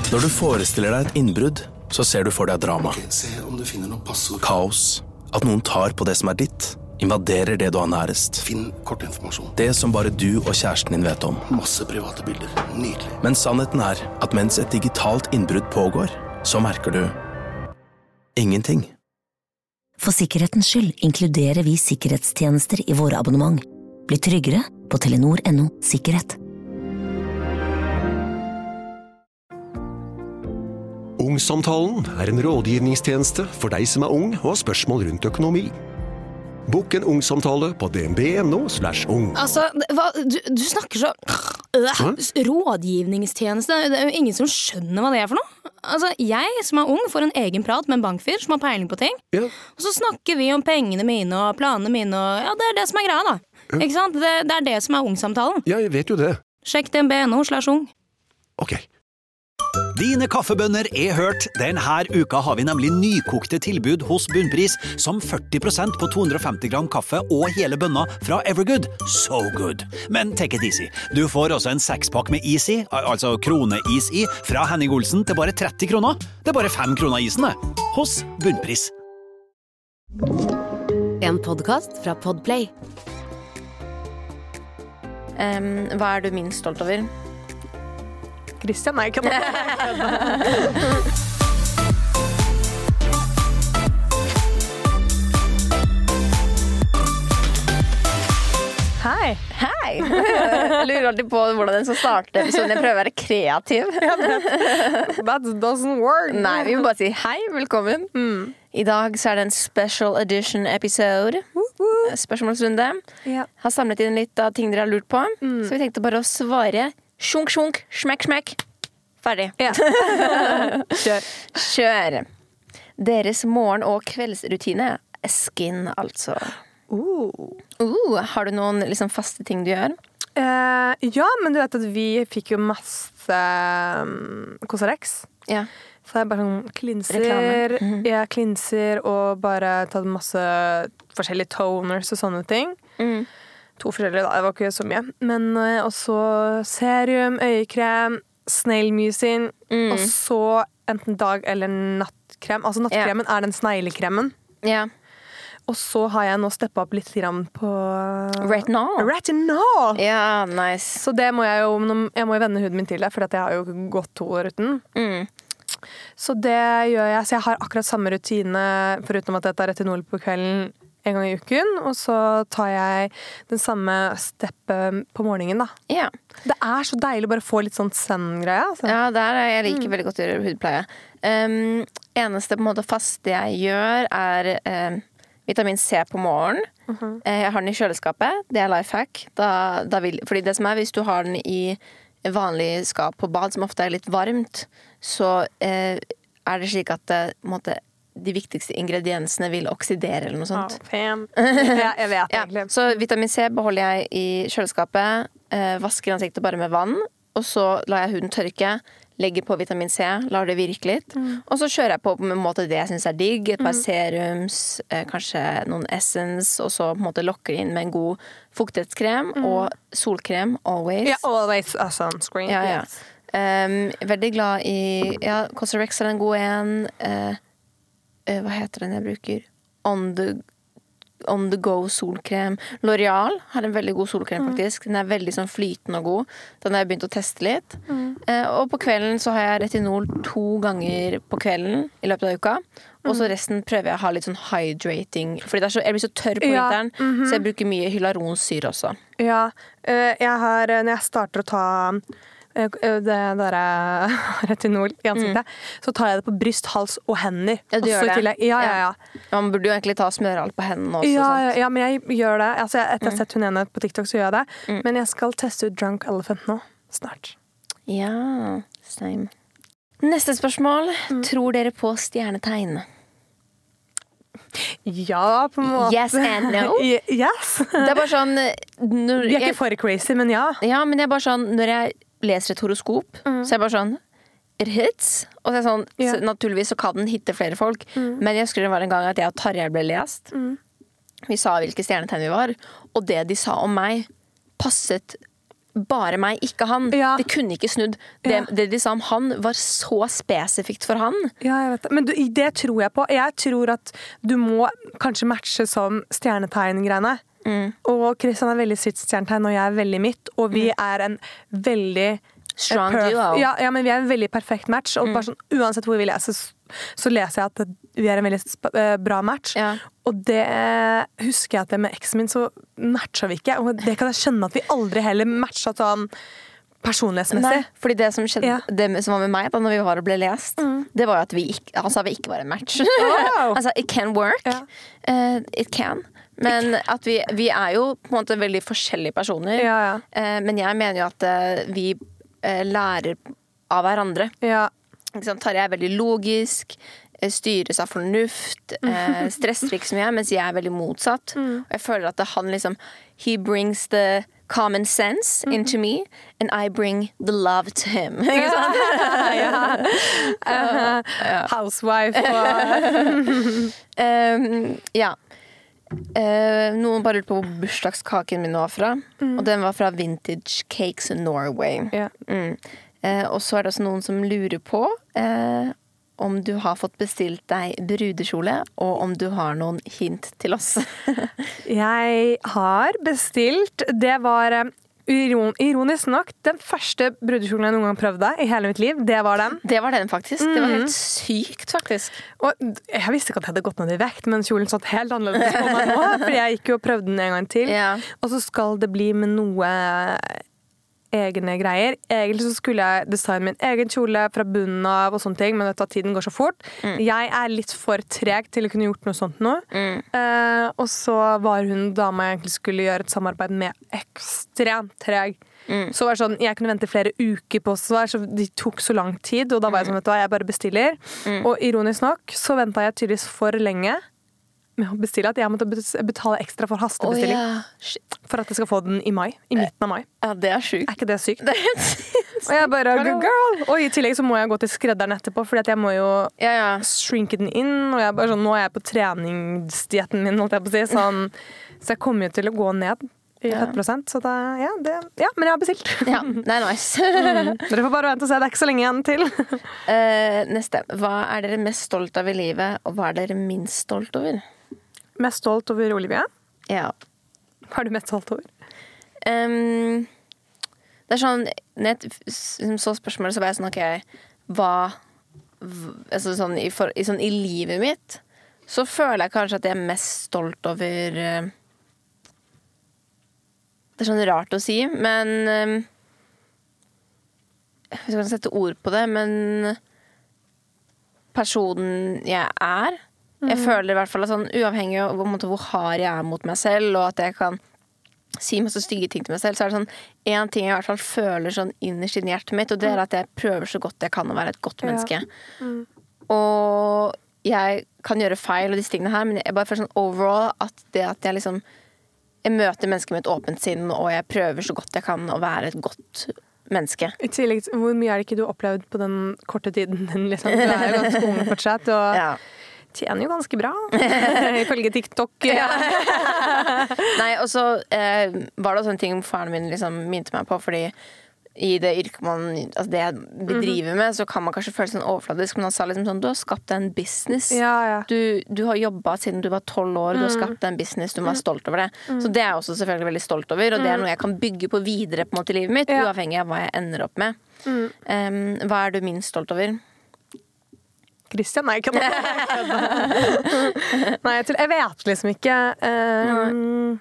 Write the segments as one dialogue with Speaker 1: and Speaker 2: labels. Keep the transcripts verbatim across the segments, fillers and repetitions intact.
Speaker 1: Når du forestiller deg et innbrudd, så ser du for deg drama.
Speaker 2: Okay, se om du finner noe passord.
Speaker 1: Kaos. At noen tar på det som er ditt. Invaderer det du har nærest.
Speaker 2: Finn kortinformasjon.
Speaker 1: Det som bare du og kjæresten din vet om.
Speaker 2: Masse private bilder. Nydelig.
Speaker 1: Men sannheten er at mens et digitalt innbrudd pågår, så merker du ingenting.
Speaker 3: For sikkerhetens skyld inkluderer vi sikkerhetstjenester i våre abonnement. Bli tryggere på telenor punktum no sikkerhet.
Speaker 4: Ungsamtalen er en rådgivningstjeneste for deg som er ung og har spørsmål rundt økonomi. Bok en ungsamtale på dnb.no slash ung.
Speaker 5: Altså, hva, du, du snakker så øh, rådgivningstjeneste. Det er jo ingen som skjønner hva det er for noe. Altså, jeg som er ung får en egen prat med en bankfyr som har peiling på ting.
Speaker 4: Ja. Og
Speaker 5: så snakker vi om pengene mine og planene mine, og ja, det er det som er greia da. Ja. Ikke sant? Det, det er det som er ungsamtalen.
Speaker 4: Ja, jeg vet jo det.
Speaker 5: Sjekk dnb.no slash ung.
Speaker 4: Ok.
Speaker 6: Dine kaffebønner er hørt. Denne uka har vi nemlig nykokte tilbud hos Bunnpris, som førti prosent på to hundre og femti gram kaffe og hele bønner fra Evergood. So good. Men take it easy. Du får også en sekspakk med Easy, altså kroneis i, fra Henning Olsen til bare tretti kroner. Det er bare fem kroner isen, det. Hos Bunnpris.
Speaker 7: En podcast fra Podplay.
Speaker 5: Um, hva er du minst stolt over?
Speaker 8: Christian, nei, ikke noe. Hei.
Speaker 5: Hei. Jeg lurer alltid på hvordan den skal starte episoden. Jeg prøver å være kreativ.
Speaker 8: That doesn't work.
Speaker 5: Nei, vi må bare si hei, velkommen. Mm. I dag så er det en special edition episode. Spørsmålsrunde.
Speaker 8: Ja.
Speaker 5: Har samlet inn litt av ting dere har lurt på. Mm. Så vi tenkte bare å svare. Sjunk, sjunk, smekk, smekk. Ferdig.
Speaker 8: Ja. Kjør.
Speaker 5: Kjør. Deres morgen- og kveldsrutine. Skin, altså.
Speaker 8: Uh.
Speaker 5: Uh, har du noen liksom, faste ting du gjør?
Speaker 8: Uh, ja, men du vet at vi fikk jo masse um, Cosrx.
Speaker 5: Ja.
Speaker 8: Så jeg bare sånn klinser.
Speaker 5: Mm-hmm.
Speaker 8: Jeg klinser og bare tatt masse forskjellige toners og sånne ting.
Speaker 5: Mm.
Speaker 8: To forskjellige da, det var ikke så mye. Men uh, også serum, øyekrem, snailmucin, mm. og så enten dag- eller nattkrem. Altså nattkremen yeah. er den sneglekremen.
Speaker 5: Ja. Yeah.
Speaker 8: Og så har jeg nå steppet opp litt grann på
Speaker 5: retinol.
Speaker 8: Retinol!
Speaker 5: Ja, nice.
Speaker 8: Så det må jeg jo, jeg må jo vende huden min til det, for jeg har jo gått to år uten.
Speaker 5: Mm.
Speaker 8: Så det gjør jeg. Så jeg har akkurat samme rutine, foruten at jeg tar retinol på kvelden en gang i uken, og så tar jeg den samme steppet på morgenen, da.
Speaker 5: Ja.
Speaker 8: Det er så deilig å bare få litt sånn zen-greie. Altså.
Speaker 5: Ja, det er, jeg liker mm. veldig godt å gjøre hudpleie. Um, eneste på en måte faste jeg gjør er um, vitamin C på morgen. Uh-huh. Jeg har den i kjøleskapet. Det er lifehack. Da, da vil, fordi det som er, hvis du har den i vanlig skap på bad, som ofte er litt varmt, så uh, er det slik at det, på en måte, de viktigste ingrediensene vil oksidere eller noe sånt.
Speaker 8: Oh, ja, jeg vet egentlig.
Speaker 5: Ja, så vitamin C beholder jeg i kjøleskapet, eh, vasker ansiktet bare med vann, og så lar jeg huden tørke, legger på vitamin C, lar det virke litt, mm. og så kjører jeg på på en måte det jeg synes er digg, et par mm. serums, eh, kanskje noen essence, og så på en måte lokker inn med en god fuktighetskrem mm. og solkrem, always.
Speaker 8: Ja, yeah, always a sunscreen.
Speaker 5: Ja, ja.
Speaker 8: Yes.
Speaker 5: Um, veldig glad i, ja, Cosrx er en god en, eh, hva heter den jeg bruker? On the, on the go solkrem. L'Oreal har en veldig god solkrem faktisk. Den er veldig sånn flytende og god. Den har jeg begynt å teste litt. Mm. Eh, og på kvelden så har jeg retinol to ganger på kvelden i løpet av uka. Og så resten prøver jeg å ha litt sånn hydrating. Fordi det er så, jeg blir så tørr på vinteren, ja. mm-hmm. så jeg bruker mye hyaluronsyre også.
Speaker 8: Ja, jeg har, når jeg starter å ta det der retinol i ansiktet, mm. så tar jeg det på bryst, hals og hender.
Speaker 5: Ja, du gjør det?
Speaker 8: Ja, ja, ja.
Speaker 5: Man burde jo egentlig ta smøre alt på hendene også.
Speaker 8: Ja, ja, ja, men jeg gjør det. Altså, etter jeg har sett hun ene på TikTok, så gjør jeg det. Mm. Men jeg skal teste ut Drunk Elephant nå, snart.
Speaker 5: Ja, same. Neste spørsmål. Mm. Tror dere på stjernetegn?
Speaker 8: Ja, på en måte.
Speaker 5: Yes and no?
Speaker 8: Yes.
Speaker 5: Det er bare sånn når
Speaker 8: Vi er ikke jeg, for crazy, men ja.
Speaker 5: Ja, men det er bare sånn, når jeg leser et horoskop, mm. så er jeg bare sånn it hits, og så er jeg sånn yeah. så naturligvis så kan den hitte flere folk, mm. men jeg husker det var en gang at jeg og Tarjei ble lest mm. vi sa hvilke stjernetegn vi var, og det de sa om meg passet bare meg, ikke han.
Speaker 8: Ja.
Speaker 5: Det kunne ikke snudd. Det,
Speaker 8: Ja.
Speaker 5: det de sa om han var så spesifikt for han.
Speaker 8: Ja, jeg vet det. Men du, det tror jeg på. Jeg tror at du må kanskje matche som stjernetegn-greiene.
Speaker 5: Mm.
Speaker 8: Og Christian er veldig sitt stjernetegn, og jeg er veldig mitt. Og vi
Speaker 5: Mm.
Speaker 8: er en veldig
Speaker 5: Strong
Speaker 8: perf-
Speaker 5: duo.
Speaker 8: Ja, ja, men vi er en veldig perfekt match. Og bare sånn, uansett hvor vi leser, så leser jeg at vi er en veldig sp- eh, bra match.
Speaker 5: Ja.
Speaker 8: Og det husker jeg at det med eksen min, så matcha vi ikke. Og det kan jeg skjønne at vi aldri heller matcha sånn personlighetsmessig.
Speaker 5: Nei, fordi det som skjedde
Speaker 8: Ja.
Speaker 5: Det som var med meg da når vi var og ble lest, det var jo at vi ikke, han sa vi ikke var en match.
Speaker 8: Wow.
Speaker 5: Han sa it can work.
Speaker 8: Ja.
Speaker 5: Eh, it can. Men at vi, vi er jo på en måte veldig forskjellige personer.
Speaker 8: Ja, ja.
Speaker 5: Eh, men jeg mener jo at eh, vi eh, lærer av hverandre.
Speaker 8: Ja.
Speaker 5: Ikke sant? Tarjei er veldig logisk, eh, styres av fornuft, eh, stresser ikke så mye, mens jeg er veldig motsatt. Og jeg føler at det han liksom he brings the common sense into me, and I bring the love to him. Ikke sant?
Speaker 8: Uh, housewife og
Speaker 5: Um, ja. Eh, noen bare lurte på hvor bursdagskaken min var fra, og den var fra Vintage Cakes Norway.
Speaker 8: Ja.
Speaker 5: Mm. Eh, og så er det også noen som lurer på eh, om du har fått bestilt deg brudekjole, og om du har noen hint til oss.
Speaker 8: Jeg har bestilt. Det var eh, iron, ironisk nok den første brudekjolen jeg noen gang prøvde i hele mitt liv. Det var den.
Speaker 5: Det var den faktisk. Det var helt sykt, faktisk.
Speaker 8: Og jeg visste ikke at jeg hadde gått ned i vekt, men kjolen satt helt annerledes på meg nå. For jeg gikk jo og prøvde den en gang til.
Speaker 5: Ja.
Speaker 8: Og så skal det bli med noe egne greier. Egentlig så skulle jeg designe min egen kjole fra bunnen av og sånne ting, men vet du at tiden går så fort. Jeg er litt for treg til å kunne gjort noe sånt nå. Eh, og så var hun dama jeg egentlig skulle gjøre et samarbeid med, ekstremt treg. Så var det sånn, jeg kunne vente flere uker på svar, så de tok så lang tid, og da var jeg sånn, vet du hva, jeg bare bestiller. Og ironisk nok, så ventet jeg tydeligvis for lenge med å bestille at jeg måtte betale ekstra for hastebestilling.
Speaker 5: Å, ja. Shit.
Speaker 8: For at jeg skal få den i mai, i midten av mai.
Speaker 5: Ja, det er sjukt.
Speaker 8: Er ikke det sykt?
Speaker 5: Det er helt sykt.
Speaker 8: Og jeg bare, girl! Og i tillegg så må jeg gå til skredderen etterpå, fordi at jeg må jo
Speaker 5: Ja, ja.
Speaker 8: shrinke den inn, og jeg bare sånn, nå er jeg på treningsdietten min, holdt jeg på å si, sånn, så jeg kommer jo til å gå ned i fettprosent, så da, ja, det, ja, men jeg har bestilt.
Speaker 5: Ja, det er nice.
Speaker 8: Dere får bare vente og se, det er ikke så lenge igjen til.
Speaker 5: Eh, neste. Hva er dere mest stolt av i livet, og hva er dere minst stolt over?
Speaker 8: Mest stolt over Olivia?
Speaker 5: Ja.
Speaker 8: Hva er du mest stolt over?
Speaker 5: Um, det er sånn når jeg s- så spørsmålet, så var jeg sånn ok, hva v- altså sånn i, for, i, sånn, i livet mitt så føler jeg kanskje at jeg er mest stolt over eh, det er sånn rart å si, men um, hvis jeg kan sette ord på det, men personen jeg er. Jeg føler i hvert fall at sånn, uavhengig av hvor, hvor hard jeg er mot meg selv, og at jeg kan si masse stygge ting til meg selv, så er det sånn en ting jeg i hvert fall føler sånn innerst inni hjertet mitt, og det er at jeg prøver så godt jeg kan å være et godt menneske.
Speaker 8: Ja. Mm.
Speaker 5: Og jeg kan gjøre feil og disse tingene her, men jeg bare føler sånn overall at det at jeg liksom jeg møter mennesker med et åpent sinn, og jeg prøver så godt jeg kan å være et godt menneske.
Speaker 8: I tillegg, hvor mye er det ikke du har opplevd på den korte tiden din, liksom? Du er jo ganske ung fortsatt, og
Speaker 5: Ja.
Speaker 8: tjener jo ganske bra, ifølge TikTok. Ja.
Speaker 5: Nei, og så eh, var det også en ting faren min liksom minte meg på, fordi i det yrket man, altså det jeg bedriver med, så kan man kanskje føle sånn overfladisk, men han sa liksom sånn, du har skapt deg en business.
Speaker 8: Ja, ja.
Speaker 5: Du, du har jobbet siden du var tolv år, du har skapt deg en business, du må være stolt over det. Så det er jeg også selvfølgelig veldig stolt over, og det er noe jeg kan bygge på videre på en måte i livet mitt,
Speaker 8: Ja.
Speaker 5: uavhengig av hva jeg ender opp med. Um, hva er du minst stolt over?
Speaker 8: Christian? Nei, ikke noe. Nei, jeg, tror, jeg vet liksom ikke. Um,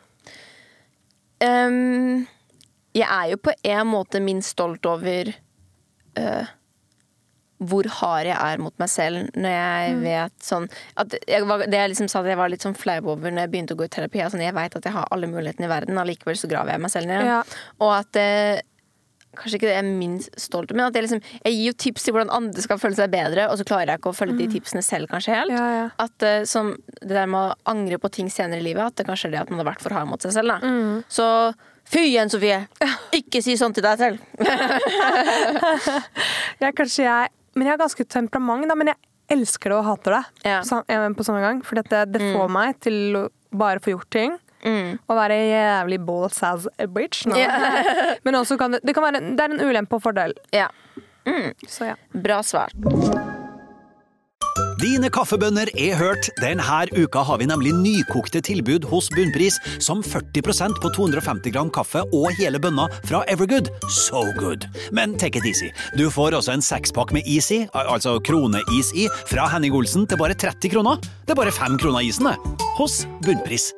Speaker 5: Um, jeg er jo på en måte minst stolt over uh, hvor hard jeg er mot meg selv når jeg
Speaker 8: Mm.
Speaker 5: vet sånn at jeg var, det jeg liksom sa at jeg var litt sånn flau over når jeg begynte å gå i terapi. Altså, jeg vet at jeg har alle mulighetene i verden, allikevel så graver jeg meg selv ned.
Speaker 8: Ja.
Speaker 5: Og at uh, kanskje ikke det jeg er minst stolt over, men at jeg, liksom, jeg gir jo tips til hvordan andre skal føle seg bedre, og så klarer jeg ikke å følge de tipsene selv kanskje helt.
Speaker 8: Ja, ja.
Speaker 5: At uh, som det der med å angre på ting senere i livet, at det kanskje er det at man har vært for hard mot seg selv. Da.
Speaker 8: Mm.
Speaker 5: Så fy igjen, Sofie! Ikke si sånn til deg selv!
Speaker 8: jeg er kanskje jeg, men jeg har ganske temperament, da, men jeg elsker det og hater det
Speaker 5: Ja.
Speaker 8: på, sam, på samme gang. For det, det får meg til å bare få gjort ting.
Speaker 5: Mm.
Speaker 8: Og være jævlig balls as a bitch. No. Yeah. Men også kan det, det, kan være, det er en ulempe og fordel.
Speaker 5: Ja. Mm.
Speaker 8: Så ja.
Speaker 5: Bra svar.
Speaker 6: Dine kaffebønner er hørt. Denne uka har vi nemlig nykokte tilbud hos Bunnpris, som førti prosent på to hundre og femti gram kaffe og hele bønna fra Evergood. So good! Men take it easy. Du får også en sekspakk med Easy, altså kroneis i, fra Henning Olsen til bare tretti kroner. Det er bare fem kroner isen, det. Hos Bunnpris.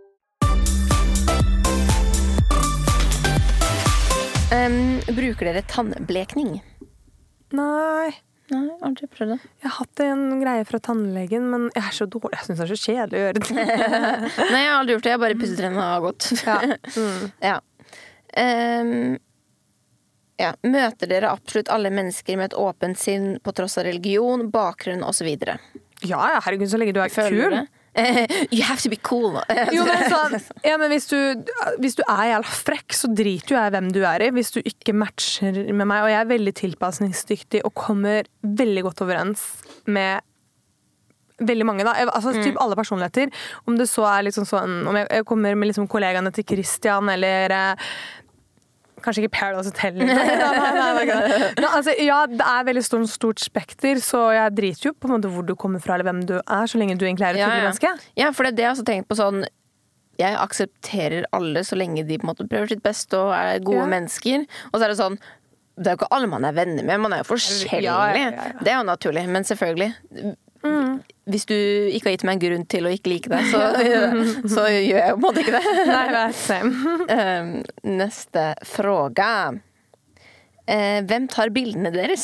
Speaker 5: Um, bruker dere tannblekning?
Speaker 8: Nei.
Speaker 5: Nei, aldri prøvd det.
Speaker 8: Jeg har hatt en greie fra tannlegen, men jeg er så dårlig. Jeg synes det er så kjedelig å gjøre det.
Speaker 5: Nei, jeg har aldri gjort det. Jeg bare pusset tennene og har gått.
Speaker 8: Ja. Mm.
Speaker 5: Ja. Um, ja. Møter dere absolutt alle mennesker med et åpent sinn på tross av religion, bakgrunn og så videre?
Speaker 8: Ja, herregud, så lenge du er
Speaker 5: Føler
Speaker 8: kul.
Speaker 5: det? You have to be cool.
Speaker 8: Jo, men sånn, ja, men hvis du, hvis du er jævla frekk, så driter jo jeg hvem du er i. Hvis du ikke matcher med meg, og jeg er veldig tilpasningsdyktig og kommer veldig godt overens med veldig mange da, altså mm. typ alle personligheter. Om det så er liksom sånn, om jeg, jeg kommer med liksom kollegaene til Christian, eller kanskje ikke Paradise Hotel. Nei, nei, nei, nei. No, altså, ja, det er veldig stort, stort spekter, så jeg driter jo på en måte hvor du kommer fra, eller hvem du er, så lenge du egentlig er et
Speaker 5: ja,
Speaker 8: hyggelig
Speaker 5: ja.
Speaker 8: menneske.
Speaker 5: Ja, for det er det jeg også tenkt på sånn, jeg aksepterer alle så lenge de på en måte prøver sitt beste og er gode ja. mennesker, og så er det sånn, det er jo ikke alle man er venner med, man er jo forskjellig. Ja, ja, ja, ja. Det er jo naturlig, men selvfølgelig. Mm. Hvis du ikke har gitt meg en grunn til å ikke like deg, så, så gjør jeg jo på en måte ikke det.
Speaker 8: Nei, det er same.
Speaker 5: um, neste fråga. Uh, hvem tar bildene deres?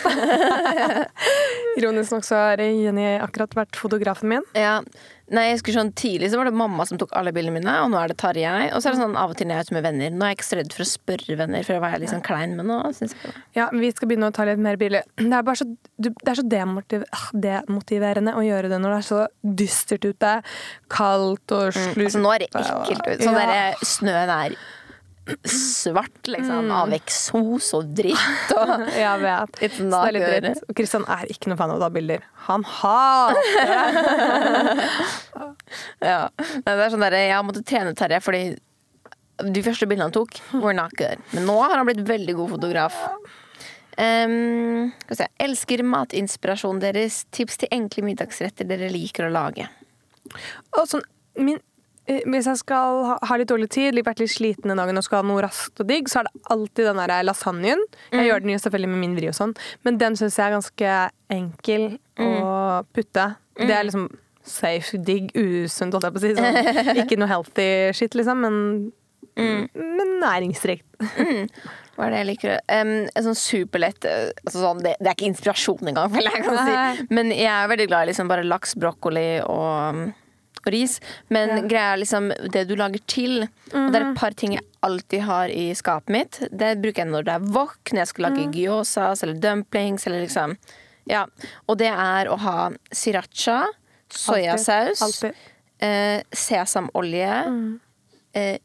Speaker 8: Ironisk nok så har Jenny akkurat vært fotografen min.
Speaker 5: Ja, nei, jeg skulle sånn tidlig så var det mamma som tok alle bildene mine, og nå er det Tarjei, og så er det sånn av og til når jeg er ute med venner. Nå er jeg ikke så redd for å spørre venner, for å være litt sånn klein, men nå synes jeg det.
Speaker 8: Ja, vi skal begynne å ta litt mer bilder. Det er bare så, det er så demotiv- demotiverende å gjøre det når det er så dystert ute, kaldt og slutt.
Speaker 5: Mm, altså nå er det ekkelt ut. Sånn ja. Der snøen er svart, liksom, mm. av eksos og dritt og
Speaker 8: jeg vet,
Speaker 5: it's
Speaker 8: så
Speaker 5: not
Speaker 8: det er litt dritt. Og Kristian er ikke noe fan av å ta bilder. Han hater
Speaker 5: ja, det er sånn der, jeg har måttet trene Terje fordi de første bildene han tok were not good, men nå har han blitt veldig god fotograf. um, skal vi se, elsker matinspirasjon deres, tips til enkle middagsretter dere liker å lage.
Speaker 8: Og sånn, min hvis jeg skal ha, ha litt dårlig tid, vært litt sliten en dag og skal ha noe raskt og digg, så er det alltid den der lasagnen. Jeg mm. gjør den jo selvfølgelig med min vri og sånn, men den synes jeg er ganske enkel mm. å putte. Mm. Det er liksom safe, digg, usunt, holdt jeg på å si. Sånn. Ikke noe healthy shit, liksom, men, mm. men næringsrikt.
Speaker 5: Mm. Hva er det jeg liker? Um, sånn superlett, altså sånn, det, det er ikke inspirasjon engang, vel jeg kan si. Men jeg er veldig glad i liksom bare laks, brokkoli og og ris, men ja. Greia er liksom det du lager til, mm-hmm. og det er et par ting jeg alltid har i skapet mitt. Det bruker jeg når det er wok, når jeg skal lage mm. gyozas eller dumplings, eller liksom, ja. Og det er å ha sriracha, sojasaus,
Speaker 8: alltid.
Speaker 5: Eh, sesamolje,
Speaker 8: mm.
Speaker 5: eh,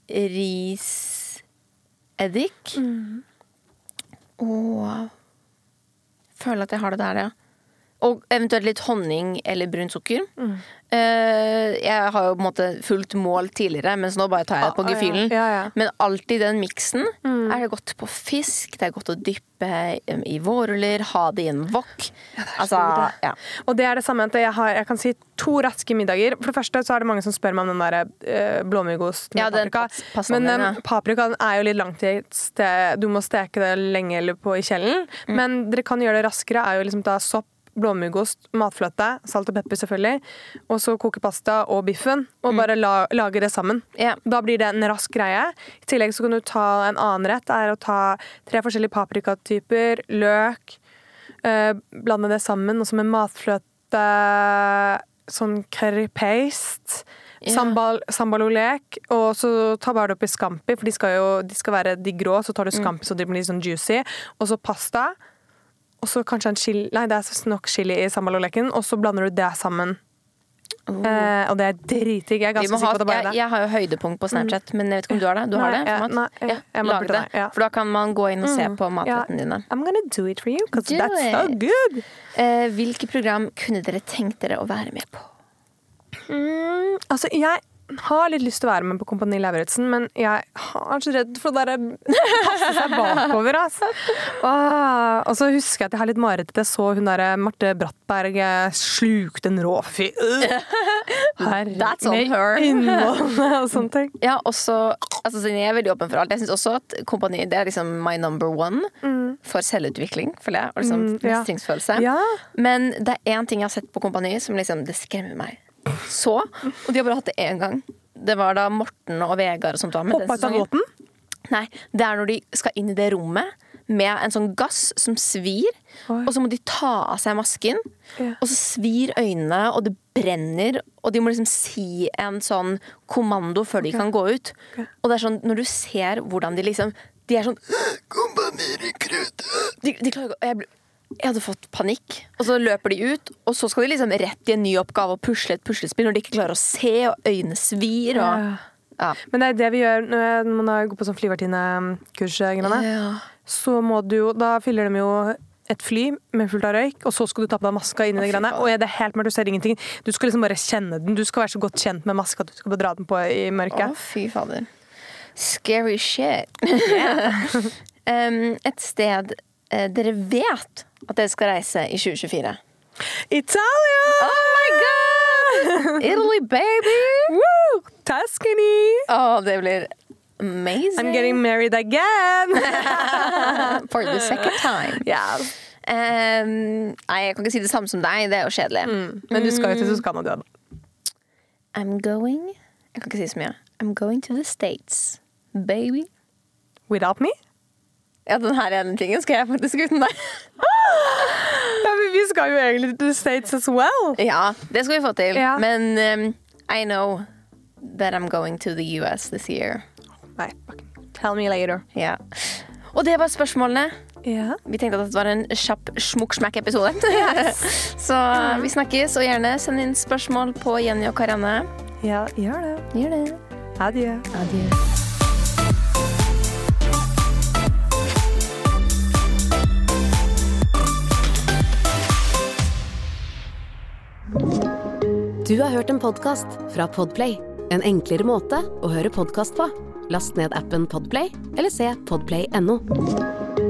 Speaker 5: riseddik,
Speaker 8: mm.
Speaker 5: og føler at jeg har det der, ja. Og eventuelt litt honning eller brun sukker. Mm. Uh, jeg har jo på en måte fulgt mål tidligere, mens nå bare tar jeg det på gefühlen.
Speaker 8: Ja, ja, ja.
Speaker 5: Men alltid den miksen
Speaker 8: mm. er
Speaker 5: det godt på fisk, det er godt å dyppe i vårruller, ha det i en wok.
Speaker 8: Ja,
Speaker 5: altså, ja.
Speaker 8: Og det er det samme at jeg, har, jeg kan si to raske middager. For det første så er det mange som spør meg om den der uh, blåmuggost med
Speaker 5: ja,
Speaker 8: paprika. Men um, ja. Paprikaen er jo litt langtids. Du må steke det lenge eller på i kjelen. Mm. Men dere kan gjøre det raskere, er jo liksom ta sopp, blåmuggost, matfløte, salt og pepper selvfølgelig, og så koke pasta og biffen, og bare la, lage det sammen.
Speaker 5: Yeah.
Speaker 8: Da blir det en rask greie. I tillegg så kan du ta en annen rett, er å ta tre forskjellige paprikatyper, løk, eh, blande det sammen, og så med matfløte, sånn curry paste, yeah. sambal, sambalolek, og så ta bare det opp i scampi, for de skal jo de skal være de grå, så tar du scampi, mm. så de blir sånn juicy, og så pasta, og så kanskje en chili, nei det er nok chili i sambaloleken, og så blander du det sammen. Oh. Eh, og det er dritdigg. Jeg er ganske sikker på det bare det.
Speaker 5: Jeg, jeg har jo høydepunkt på Snapchat, mm. men jeg vet ikke om du har det? Du
Speaker 8: nei,
Speaker 5: har det?
Speaker 8: Ja, nei,
Speaker 5: ja,
Speaker 8: jeg må
Speaker 5: lag det.
Speaker 8: Ja.
Speaker 5: For da kan man gå inn og se
Speaker 8: mm.
Speaker 5: på matretten
Speaker 8: ja.
Speaker 5: dine.
Speaker 8: I'm gonna do it for you, because
Speaker 5: do
Speaker 8: that's
Speaker 5: it.
Speaker 8: so good.
Speaker 5: Eh, hvilke program kunne dere tenkt dere å være med på?
Speaker 8: Mm, altså, jeg har litt lyst til å være med på Kompani Lauritzen, men jeg er så redd for å bare passe seg bakover. Altså. Åh, og så husker jeg at jeg har litt mareritt at jeg så hun der Marte Brattberg slukte en råfy.
Speaker 5: That's on her.
Speaker 8: Og sånne ting.
Speaker 5: Ja, også, altså, jeg er veldig åpen for alt. Jeg synes også at Kompani, det er liksom my number one mm. for selvutvikling, føler jeg, og liksom mm, ja. mestringsfølelse. Ja. Men det er en ting jeg har sett på Kompani som liksom, det skremmer meg. Så, og de har bare hatt det en gang. Det var da Morten og Vegard og sånt var med den sesongen. Hoppa ut av båten? Nei, det er når de skal inn i det rommet med en sånn gass som svir, Oi. Og så må de ta av seg masken, ja. Og så svir øynene, og det brenner, og de må liksom si en sånn kommando før de okay. kan gå ut. Okay. Og det er sånn, når du ser hvordan de liksom, de er sånn Kompani rekrutt! De, de klarer ikke, jeg ble Jeg hadde fått panikk, og så løper de ut, og så skal de liksom rett i en ny oppgave og pusle et puslespill når de ikke klarer å se, og øynene svir. Og, ja.
Speaker 8: Men det er det vi gjør når man går på sånn flyvertinne-kurs, ja. Så må du jo, da fyller de jo et fly med fullt av røyk, og så skal du ta på deg maska inn i det greiene, og det er helt mørkt, du ser ingenting. Du skal liksom bare kjenne den, du skal være så godt kjent med maska at du skal bare dra den på i mørket.
Speaker 5: Å, fy fader. Scary shit. Yeah. um, et sted uh, dere vet at dere skal reise i tjue tjuefire.
Speaker 8: Italia!
Speaker 5: Oh my god! Italy, baby!
Speaker 8: Woo! Tuscany!
Speaker 5: Oh, det blir amazing.
Speaker 8: I'm getting married again!
Speaker 5: For the second time.
Speaker 8: Yeah.
Speaker 5: Um, nei, jeg kan ikke si det samme som deg, det er jo kjedelig.
Speaker 8: Mm. Men du skal jo til Toscana, du.
Speaker 5: I'm going Jeg kan ikke si så mye. I'm going to the States, baby.
Speaker 8: Without me?
Speaker 5: Ja, den her ene tingen skal jeg faktisk uten deg.
Speaker 8: Ja, men vi skal jo egentlig til the States as well.
Speaker 5: Ja, det skal vi få til.
Speaker 8: Ja.
Speaker 5: Men um, I know that I'm going to the U S this year.
Speaker 8: Nei, tell me later.
Speaker 5: Ja. Og det var spørsmålene.
Speaker 8: Ja.
Speaker 5: Vi tenkte at det var en kjapp smukk-smakk-episode. Yes. Så vi snakkes, og gjerne send inn spørsmål på Jenny og Karianne.
Speaker 8: Ja, gjør det.
Speaker 5: Gjør det.
Speaker 8: Adjø.
Speaker 5: Adjø.
Speaker 7: Du har hørt en podcast fra Podplay. En enklere måte å høre podcast på. Last ned appen Podplay, eller se podplay punktum no.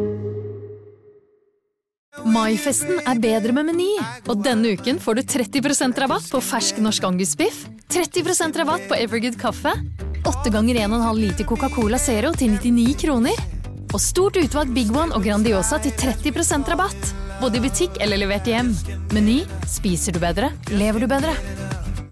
Speaker 9: Maifesten er bedre med Meny, og denne uken får du tretti prosent rabatt på fersk norsk angusbiff, tretti prosent rabatt på Evergood kaffe, åtte ganger en og en halv liter Coca-Cola Zero til nittini kroner, og stort utvalg Big One og Grandiosa til tretti prosent rabatt, både i butikk eller levert hjem. Meny, spiser du bedre, lever du bedre.